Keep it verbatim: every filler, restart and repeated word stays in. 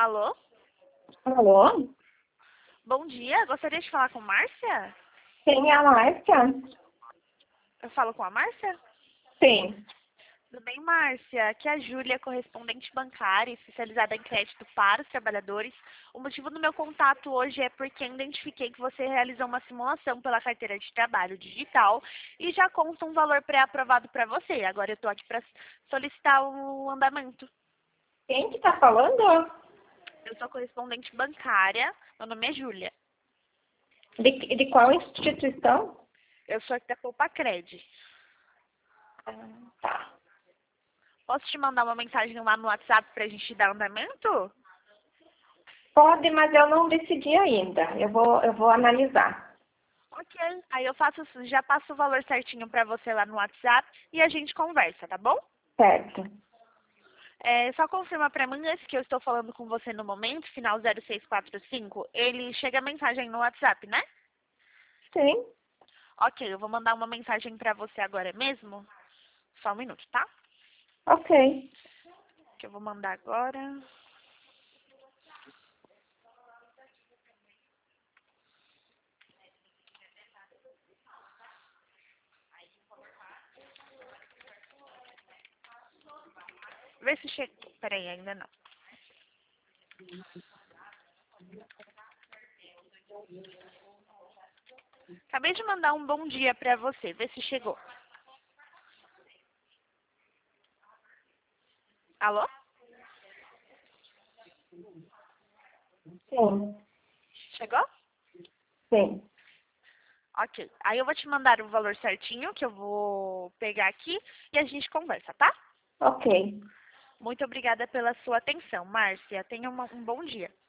Alô? Alô? Bom dia, gostaria de falar com Márcia? Quem é a Márcia? Eu falo com a Márcia? Sim. Tudo bem, Márcia? Aqui é a Júlia, correspondente bancária, especializada em crédito para os trabalhadores. O motivo do meu contato hoje é porque identifiquei que você realizou uma simulação pela carteira de trabalho digital e já consta um valor pré-aprovado para você. Agora eu estou aqui para solicitar o andamento. Quem que tá falando? Eu sou correspondente bancária, meu nome é Júlia. De, de qual instituição? Eu sou aqui da Poupa-Cred. Ah, tá. Posso te mandar uma mensagem lá no WhatsApp para a gente dar andamento? Pode, mas eu não decidi ainda. Eu vou, eu vou analisar. Ok. Aí eu faço, já passo o valor certinho para você lá no WhatsApp e a gente conversa, tá bom? Certo. É, só confirma para mim esse que eu estou falando com você no momento, final zero seis quatro cinco, ele chega a mensagem no WhatsApp, né? Sim. Ok, eu vou mandar uma mensagem para você agora mesmo. Só um minuto, tá? Ok. Que eu vou mandar agora. Vê se chega. Peraí, ainda não. Acabei de mandar um bom dia para você, vê se chegou. Alô? Sim. Chegou? Sim. Ok. Aí eu vou te mandar o valor certinho que eu vou pegar aqui e a gente conversa, tá? Ok. Muito obrigada pela sua atenção, Márcia. Tenha uma- um bom dia.